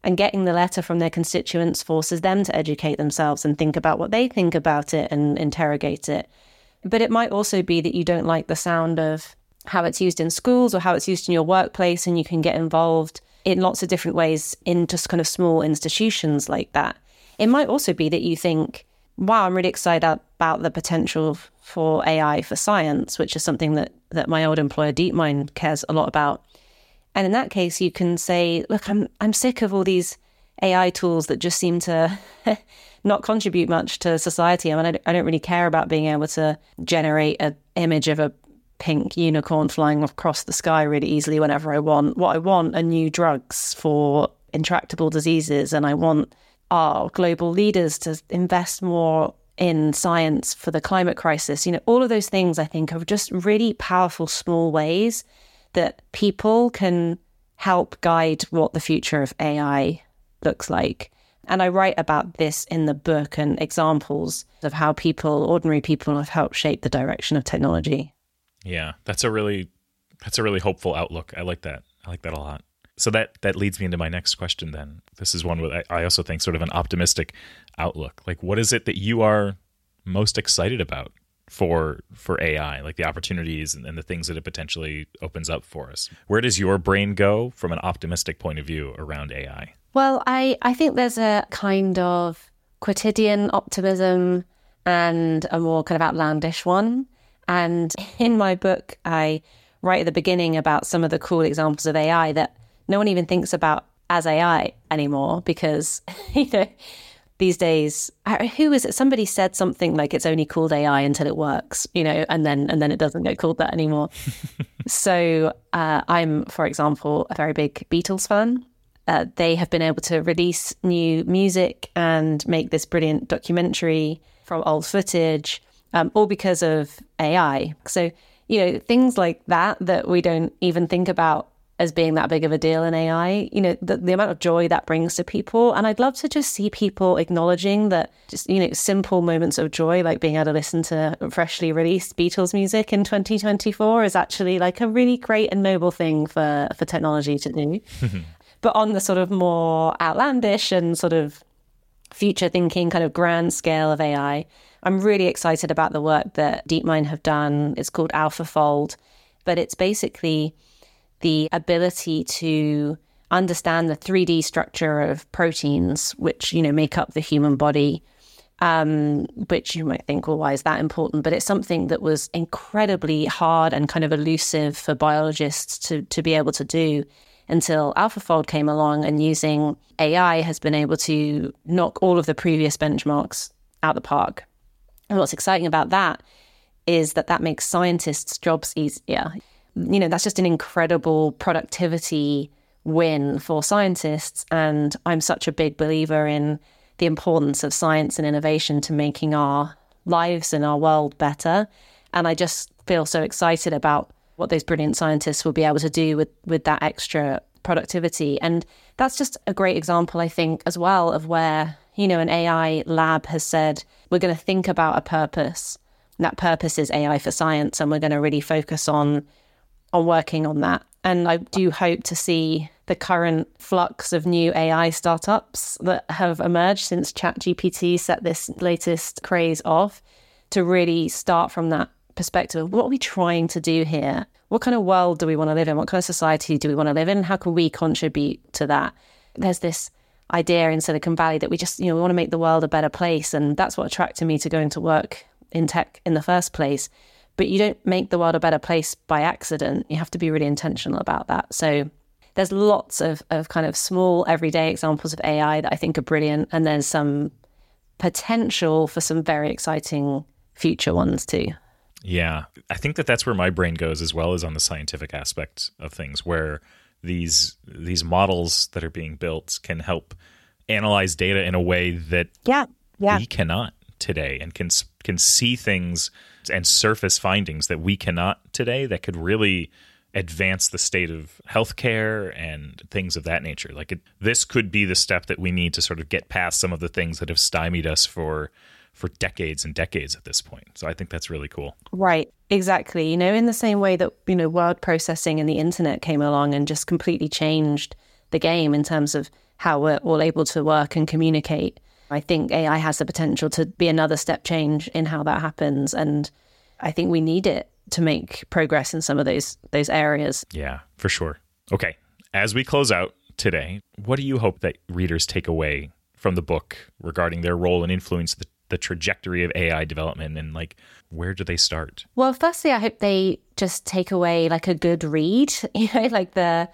E: And getting the letter from their constituents forces them to educate themselves and think about what they think about it and interrogate it. But it might also be that you don't like the sound of how it's used in schools or how it's used in your workplace, and you can get involved in lots of different ways in just kind of small institutions like that. It might also be that you think, wow, I'm really excited about the potential for AI for science, which is something that my old employer DeepMind cares a lot about. And in that case, you can say, look, I'm sick of all these AI tools that just seem to not contribute much to society. I mean, I don't really care about being able to generate an image of a pink unicorn flying across the sky really easily whenever I want. What I want are new drugs for intractable diseases, and I want our global leaders to invest more in science for the climate crisis. You know, all of those things I think are just really powerful small ways that people can help guide what the future of AI looks like. And I write about this in the book and examples of how ordinary people have helped shape the direction of technology.
A: Yeah, that's a really hopeful outlook. I like that. I like that a lot. So that leads me into my next question then. This is one where I also think sort of an optimistic outlook. Like, what is it that you are most excited about for AI, like the opportunities and the things that it potentially opens up for us? Where does your brain go from an optimistic point of view around AI?
E: Well, I think there's a kind of quotidian optimism and a more kind of outlandish one. And in my book, I write at the beginning about some of the cool examples of AI that no one even thinks about as AI anymore, because, you know, these days, who is it? Somebody said something like it's only called AI until it works, you know, and then it doesn't get called that anymore. So I'm, for example, a very big Beatles fan. They have been able to release new music and make this brilliant documentary from old footage, all because of AI. So, you know, things like that we don't even think about as being that big of a deal in AI, you know, the amount of joy that brings to people. And I'd love to just see people acknowledging that just, you know, simple moments of joy, like being able to listen to freshly released Beatles music in 2024 is actually like a really great and noble thing for technology to do. But on the sort of more outlandish and sort of future thinking kind of grand scale of AI, I'm really excited about the work that DeepMind have done. It's called AlphaFold, but it's basically the ability to understand the 3D structure of proteins, which, you know, make up the human body, which you might think, well, why is that important? But it's something that was incredibly hard and kind of elusive for biologists to be able to do until AlphaFold came along, and using AI has been able to knock all of the previous benchmarks out the park. And what's exciting about that is that makes scientists' jobs easier. You know, that's just an incredible productivity win for scientists. And I'm such a big believer in the importance of science and innovation to making our lives and our world better. And I just feel so excited about what those brilliant scientists will be able to do with that extra productivity. And that's just a great example, I think, as well, of where, you know, an AI lab has said, we're going to think about a purpose. And that purpose is AI for science. And we're going to really focus on working on that. And I do hope to see the current flux of new AI startups that have emerged since ChatGPT set this latest craze off to really start from that perspective of what are we trying to do here? What kind of world do we want to live in? What kind of society do we want to live in? How can we contribute to that? There's this idea in Silicon Valley that we just, you know, we want to make the world a better place. And that's what attracted me to going to work in tech in the first place. But you don't make the world a better place by accident. You have to be really intentional about that. So there's lots of kind of small everyday examples of AI that I think are brilliant. And there's some potential for some very exciting future ones too.
A: Yeah, I think that's where my brain goes, as well as on the scientific aspect of things, where these models that are being built can help analyze data in a way that we cannot today, and can see things and surface findings that we cannot today, that could really advance the state of healthcare and things of that nature. Like this could be the step that we need to sort of get past some of the things that have stymied us for decades and decades at this point. So I think that's really cool.
E: Right, exactly. You know, in the same way that, you know, word processing and the internet came along and just completely changed the game in terms of how we're all able to work and communicate. I think AI has the potential to be another step change in how that happens. And I think we need it to make progress in some of those areas.
A: Yeah, for sure. Okay, as we close out today, what do you hope that readers take away from the book regarding their role and influence the trajectory of AI development, and like, where do they start?
E: Well, firstly, I hope they just take away like a good read, like the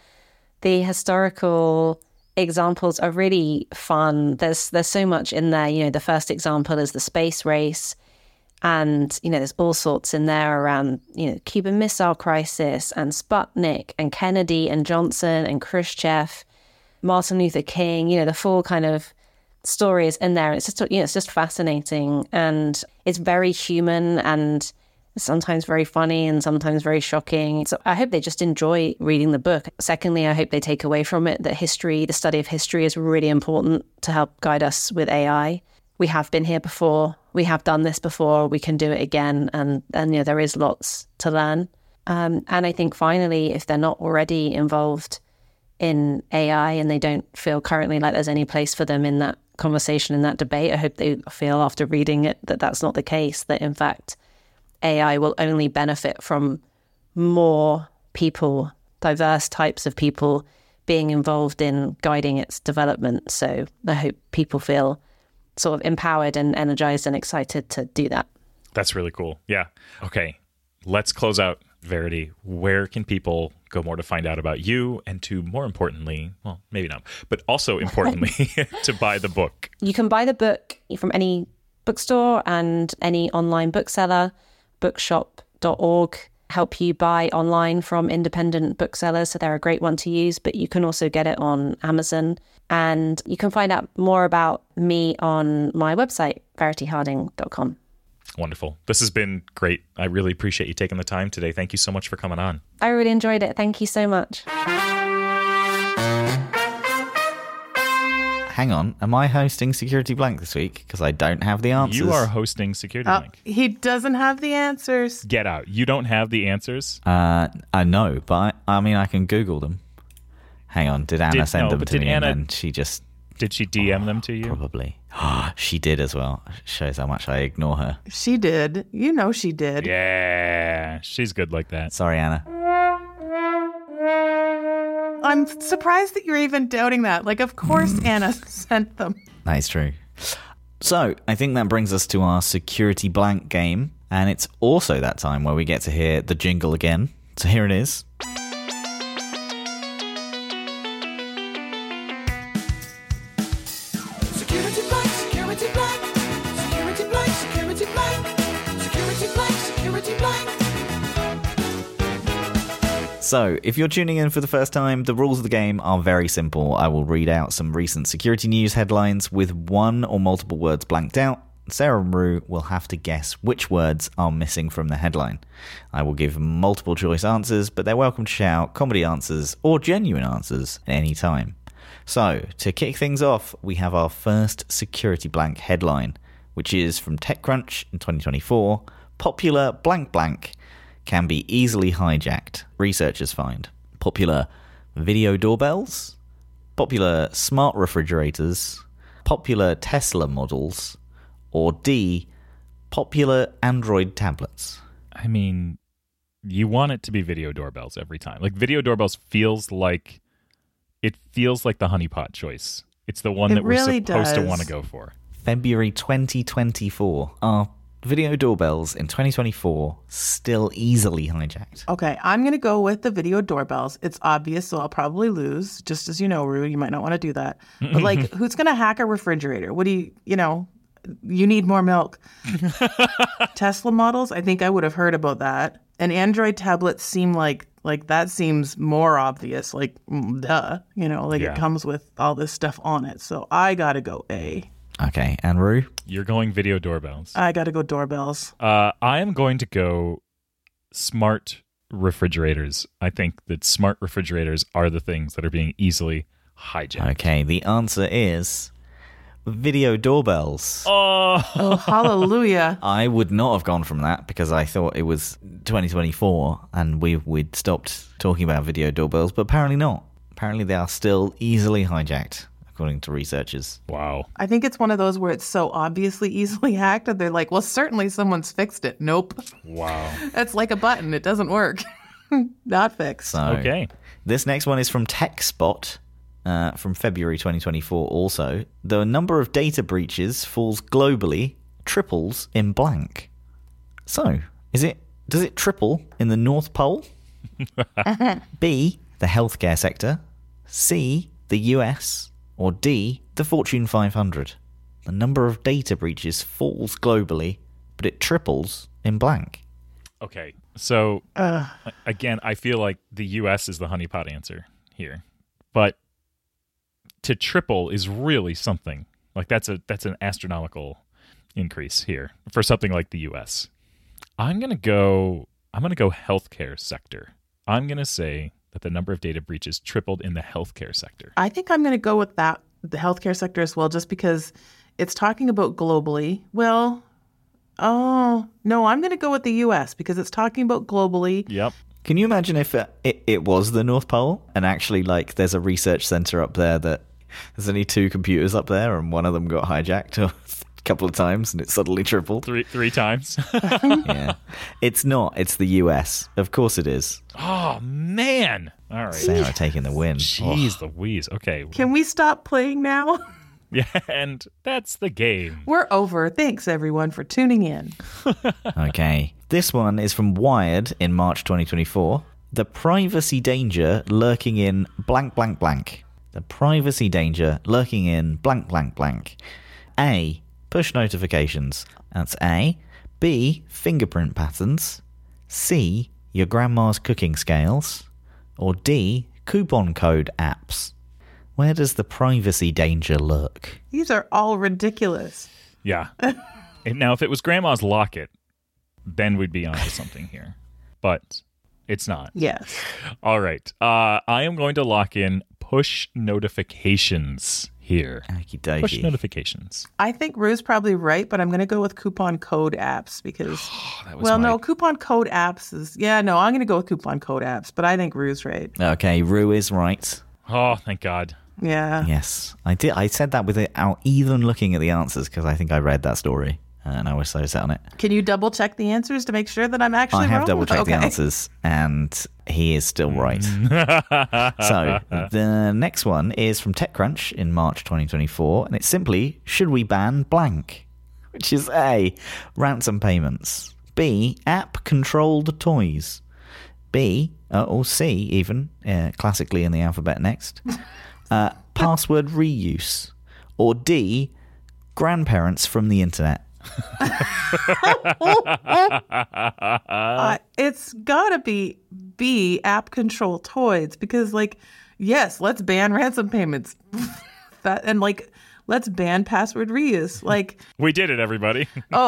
E: historical examples are really fun. There's so much in there. The first example is the space race. And, there's all sorts in there around, Cuban Missile Crisis and Sputnik and Kennedy and Johnson and Khrushchev, Martin Luther King, the full kind of stories in there. It's just, it's just fascinating, and it's very human and sometimes very funny and sometimes very shocking. So I hope they just enjoy reading the book. Secondly, I hope they take away from it that the study of history is really important to help guide us with AI. We have been here before. We have done this before. We can do it again. And there is lots to learn. And I think finally, if they're not already involved in AI and they don't feel currently like there's any place for them in that conversation, in that debate, I hope they feel after reading it that that's not the case, that in fact, AI will only benefit from more people, diverse types of people being involved in guiding its development. So I hope people feel sort of empowered and energized and excited to do that.
A: That's really cool. Yeah. Okay. Let's close out. Verity, where can people go more to find out about you and to, more importantly, well, maybe not, but also importantly, to buy the book? You can buy the book from any bookstore and any online bookseller. Bookshop.org help you buy online from independent booksellers, so they're a great one to use, but you can also get it on Amazon. And you can find out more about me on my website, verityharding.com. Wonderful. This has been great. I really appreciate you taking the time today. Thank you so much for coming on.
E: I really enjoyed it. Thank you so much.
B: Hang on, am I hosting Security Blank this week? Because I don't have the answers.
A: You are hosting Security Blank.
C: He doesn't have the answers.
A: Get out. You don't have the answers?
B: I know, but I mean, I can Google them. Hang on, did Anna send them to me and then she just...
A: Did she DM them to you?
B: Probably. She did as well. Shows how much I ignore her.
C: She did. She did.
A: Yeah, she's good like that.
B: Sorry, Anna.
C: I'm surprised that you're even doubting that. Like, of course Anna sent them.
B: That is true. So, I think that brings us to our Security Blank game. And it's also that time where we get to hear the jingle again. So here it is.
F: Security Blank, Security Blank, Security Blank, Security Blank, Security Blank, Security Blank.
B: So, if you're tuning in for the first time, the rules of the game are very simple. I will read out some recent security news headlines with one or multiple words blanked out. Sarah and Rue will have to guess which words are missing from the headline. I will give multiple choice answers, but they're welcome to shout comedy answers or genuine answers at any time. So, to kick things off, we have our first Security Blank headline, which is from TechCrunch in 2024. Popular blank blank can be easily hijacked, researchers find. Popular video doorbells, popular smart refrigerators, popular Tesla models, or D, popular Android tablets.
A: I mean, you want it to be video doorbells every time. Like, video doorbells feels like the honeypot choice. It's the one that we're supposed to want to go for.
B: February 2024. Are video doorbells in 2024 still easily hijacked?
C: Okay, I'm going to go with the video doorbells. It's obvious, so I'll probably lose. Just as you know, Rue, you might not want to do that. But like, who's going to hack a refrigerator? What do you need more milk. Tesla models, I think I would have heard about that. And Android tablets seem like that seems more obvious. Like, duh, It comes with all this stuff on it. So I got to go A.
B: Okay, and Rue?
A: You're going video doorbells.
C: I got to go doorbells.
A: I am going to go smart refrigerators. I think that smart refrigerators are the things that are being easily hijacked.
B: Okay, the answer is video doorbells.
C: Oh, hallelujah.
B: I would not have gone from that because I thought it was 2024 and we'd stopped talking about video doorbells, but apparently not. apparently they are still easily hijacked, according to researchers.
A: Wow.
C: I think it's one of those where it's so obviously easily hacked that they're like, well, certainly someone's fixed it. Nope.
A: Wow.
C: It's like a button. It doesn't work. Not fixed.
B: So,
A: Okay.
B: This next one is from TechSpot from February 2024 also. The number of data breaches falls globally, triples in blank. So, does it triple in the North Pole? B, the healthcare sector. C, the US. Or D, the Fortune 500. The number of data breaches falls globally, but it triples in blank.
A: Okay. So, again, I feel like the U.S. is the honeypot answer here. But to triple is really something. Like, that's an astronomical increase here for something like the U.S. I'm going to go healthcare sector. I'm going to say that the number of data breaches tripled in the healthcare sector.
C: I think I'm going to go with that, the healthcare sector as well, just because it's talking about globally. Well, no, I'm going to go with the U.S. because it's talking about globally.
A: Yep.
B: Can you imagine if it was the North Pole and actually, like, there's a research center up there that there's only 2 computers up there and one of them got hijacked a couple of times and it suddenly tripled?
A: Three times.
B: Yeah. It's not. It's the US. Of course it is.
A: Oh, man. All right.
B: Sarah taking the win.
A: Jeez Louise. Okay.
C: Can we stop playing now?
A: Yeah, and that's the game.
C: We're over. Thanks, everyone, for tuning in.
B: Okay. This one is from Wired in March 2024. The privacy danger lurking in blank, blank, blank. The privacy danger lurking in blank, blank, blank. A, push notifications. That's A. B, fingerprint patterns. C, your grandma's cooking scales. Or D, coupon code apps. Where does the privacy danger lurk?
C: These are all ridiculous.
A: Yeah. Now, if it was Grandma's locket, then we'd be onto something here. But it's not.
C: Yes.
A: All right. I am going to lock in push notifications here.
B: Okie dokie.
A: Push notifications.
C: I think Rue's probably right, but I'm going to go with coupon code apps because,
A: was
C: coupon code apps is, I'm going to go with coupon code apps, but I think Rue's right.
B: Okay, Rue is right.
A: Oh, thank God.
C: Yeah.
B: Yes, I did. I said that without even looking at the answers because I think I read that story and I was so set on it.
C: Can you double check the answers to make sure that I'm actually
B: I have
C: wrong?
B: double checked the
C: Okay.
B: answers and he is still right. So the next one is from TechCrunch in March 2024 and it's simply, should we ban blank? Which is A, ransom payments. B, app controlled toys. B, or C even, classically in the alphabet next. Password reuse. Or D, grandparents from the internet.
C: It's got to be B, app control toys, because, yes, let's ban ransom payments. Let's ban password reuse.
A: We did it, everybody.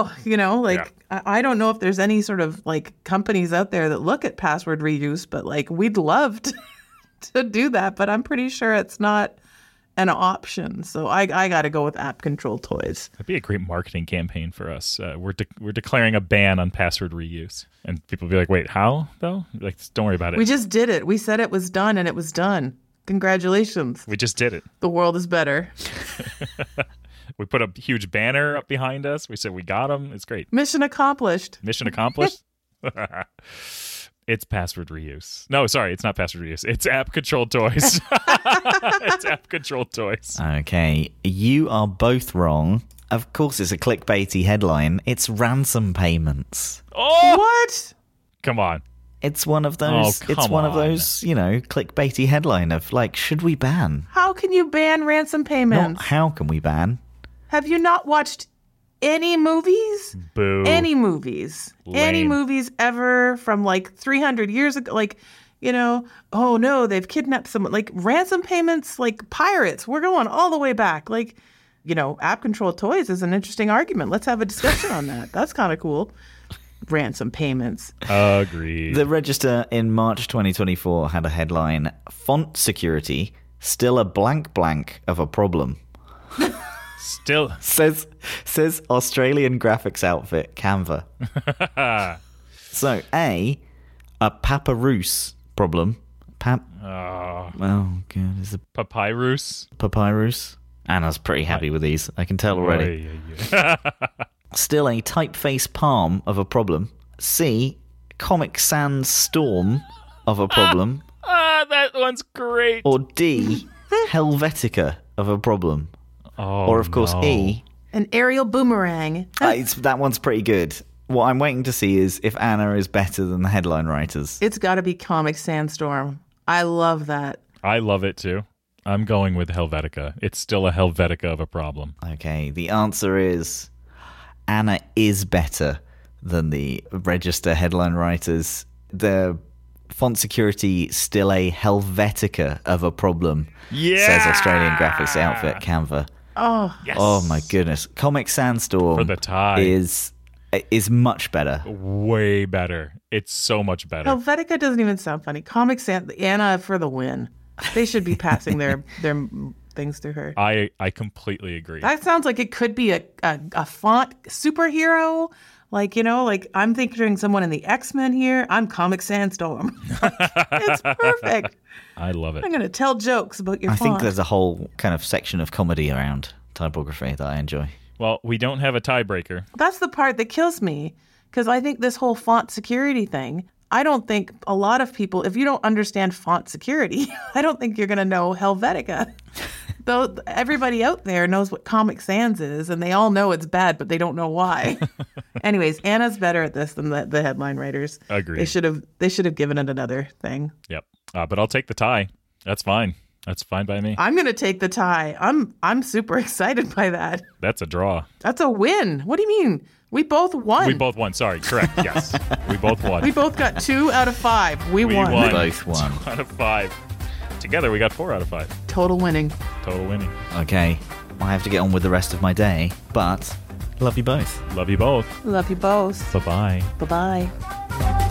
C: I don't know if there's any sort of, companies out there that look at password reuse, but, we'd love to do that, but I'm pretty sure it's not an option. So I got to go with app control toys.
A: That'd be a great marketing campaign for us. We're declaring a ban on password reuse. And people will be like, wait, how, though? Don't worry about it.
C: We just did it. We said it was done, and it was done. Congratulations.
A: We just did it.
C: The world is better.
A: We put a huge banner up behind us. We said we got them. It's great.
C: Mission accomplished.
A: Mission accomplished. It's password reuse. No, sorry, it's not password reuse. It's app controlled toys. It's app controlled toys.
B: Okay, you are both wrong. Of course, it's a clickbaity headline. It's ransom payments.
A: Oh,
C: What?
A: come on.
B: It's one of those.
A: Oh,
B: it's
A: come
B: one of
A: on.
B: those, clickbaity headline of should we ban?
C: How can you ban ransom payments?
B: Not how can we ban?
C: Have you not watched any movies?
A: Boo.
C: Any movies. Any
A: Lame.
C: movies ever from 300 years ago? Oh no, they've kidnapped someone. Ransom payments, pirates. We're going all the way back. App control toys is an interesting argument. Let's have a discussion on that. That's kind of cool. Ransom payments.
A: Agreed.
B: The Register in March 2024 had a headline, Font security, still a blank blank of a problem.
A: Still.
B: Says Australian graphics outfit Canva. So A, a paparoose problem.
A: Oh,
B: God, is it
A: papyrus.
B: papyrus? Anna's pretty happy with these. I can tell already.
A: Yeah.
B: Still a typeface palm of a problem. C, Comic Sans storm of a problem.
A: That one's great.
B: Or D, Helvetica of a problem.
A: Oh,
B: Or, of course,
A: no.
B: E,
C: An aerial boomerang.
B: that one's pretty good. What I'm waiting to see is if Anna is better than the headline writers.
C: It's got to be Comic Sandstorm. I love that.
A: I love it too. I'm going with Helvetica. It's still a Helvetica of a problem.
B: Okay, the answer is Anna is better than the Register headline writers. The font security still a Helvetica of a problem, says Australian graphics outfit Canva.
C: Oh,
A: Yes.
B: Oh my goodness. Comic Sandstorm
A: For the tie.
B: is much better.
A: Way better. It's so much better.
C: Helvetica doesn't even sound funny. Comic Sans, Anna for the win. They should be passing their things through her.
A: I completely agree.
C: That sounds like it could be a font superhero. Like, like I'm picturing someone in the X-Men here. I'm Comic Sandstorm. It's perfect.
A: I love it.
C: I'm going to tell jokes about your
B: I
C: font.
B: think there's a whole kind of section of comedy around typography that I enjoy.
A: Well, we don't have a tiebreaker.
C: That's the part that kills me, because I think this whole font security thing, I don't think a lot of people, if you don't understand font security, I don't think you're going to know Helvetica. Though everybody out there knows what Comic Sans is, and they all know it's bad, but they don't know why. Anyways, Anna's better at this than the headline writers.
A: Agreed.
C: They should have given it another thing.
A: Yep. But I'll take the tie. That's fine. That's fine by me.
C: I'm going to take the tie. I'm super excited by that.
A: That's a draw.
C: That's a win. What do you mean? We both won.
A: We both won. Sorry. Correct. Yes. We both won.
C: We both got 2 out of 5. We won.
A: won.
B: Both won.
A: 2 out of 5. Together, we got 4 out of 5.
C: Total winning.
A: Total winning.
B: Okay, I have to get on with the rest of my day, but love you both.
A: Love you both.
C: Love you both.
A: Bye-bye.
C: Bye-bye.